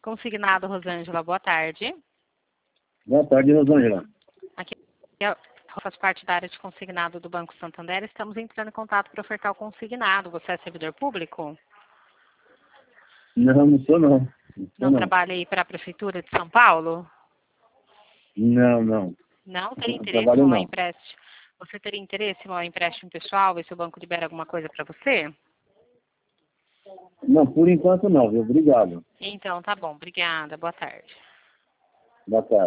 Consignado, Rosângela, boa tarde. Boa tarde, Rosângela. Aqui eu faço parte da área de consignado do Banco Santander. Estamos entrando em contato para ofertar o consignado. Você é servidor público? Não, não sou não. Não trabalha aí para a Prefeitura de São Paulo? Não. Não? Teria Não interesse trabalho em um não. empréstimo? Você teria interesse em um empréstimo pessoal? Ver se o banco libera alguma coisa para você? Não, por enquanto não, viu? Obrigado. Então, tá bom. Obrigada. Boa tarde. Boa tarde.